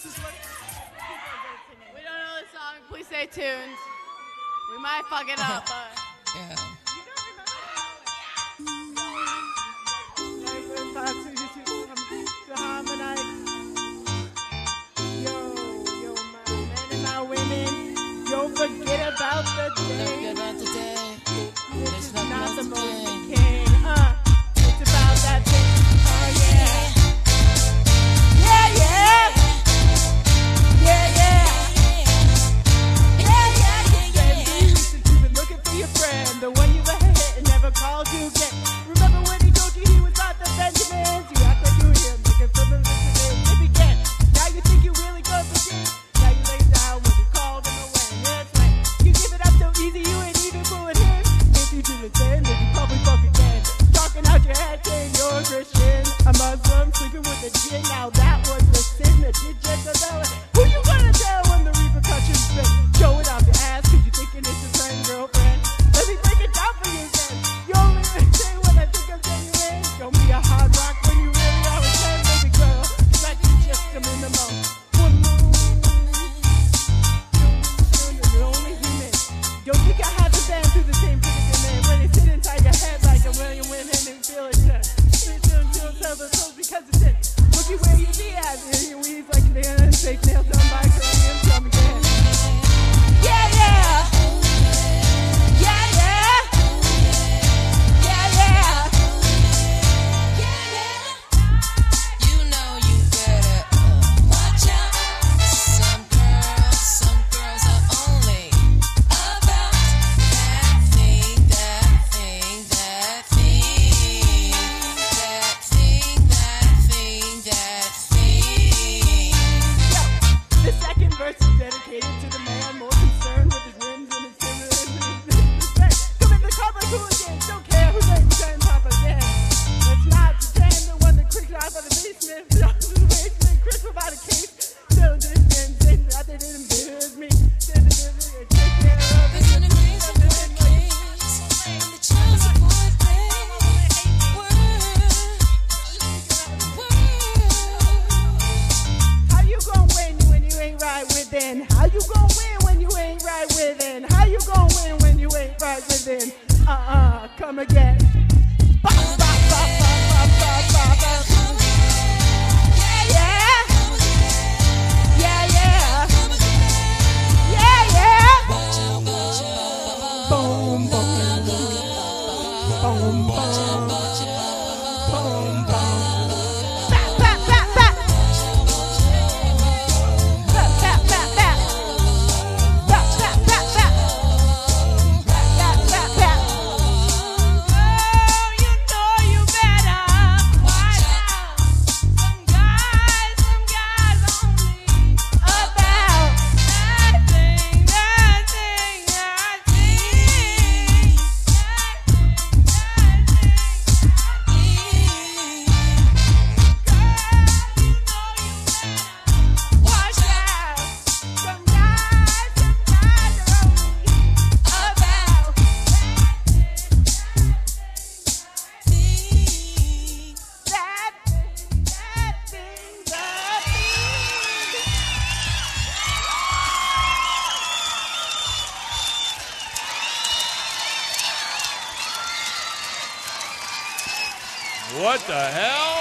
this is what. We don't know the song. Please stay tuned. We might fuck it up, but. Yeah. Don't forget about the day. Don't forget about the day. This is nothing not else the to most play. king. It's about that thing. Oh yeah. Yeah, yeah. Yeah, yeah. Yeah, yeah, yeah, yeah. Since you've been looking for your friend, the one you ever hit and never called you again. Remember when he told you he was not the Benjamins? You act like you were him, looking for the listeners. If he can, now you think you really gonna forget. Now you lay down when you called him away. That's right. You give it up so easy, you ain't even fooling him. If you do the same, then you probably fuck again. Talking out your head, saying you're a Christian. A Muslim sleeping with a jinn. Now that was the sin that did Jezebel. Who you gonna tell when the repercussions spin? Show it off your ass, cause you thinking it's your friend, girlfriend. Let me break it down for you again. You only say when I think I'm genuine. Don't be a hard rock when you really are a 10, baby girl. Cause I can just come in the mouth. One more. You're only human. Don't think I haven't been through the same predicament when they sit inside your head like a William Women and feel it. Don't tell the truth because it's it. Look at where you be at. You weave like nails, fake nails done by Korean. Come again. Yeah, yeah. Yeah, yeah. Yeah, yeah. You know you better watch out. Some girls are only about that thing, that thing, that thing, that thing, that thing, that thing. Yo, the second verse is dedicated to the man more concerned with his limbs and his timber and his respect. Come in the club like hooligans, don't care who's like saying Papa Dan. Let's not pretend the one that quicked out of the basement. Chris about a case. Still didn't say that they didn't abuse me. Take care of There's an amazing court case in the child support How you gon' win when you ain't right within? How you gon' win when you ain't right within? How you gon' win when you ain't right within? Come again. Ba, ba, ba, ba, ba, ba, ba, ba. Yeah, yeah. Yeah, yeah. Yeah, yeah. Boom, boom. Boom, boom. Boom, boom. Bap, bap, bap, bap. Bap, bap, bap, bap. Bap, bap, bap, bap. Bap, bap, bap. Oh, you know you better watch out. Some guys only about that thing, that thing, that thing. Watch out. Some guys are only about that thing, that thing, that thing. What the hell?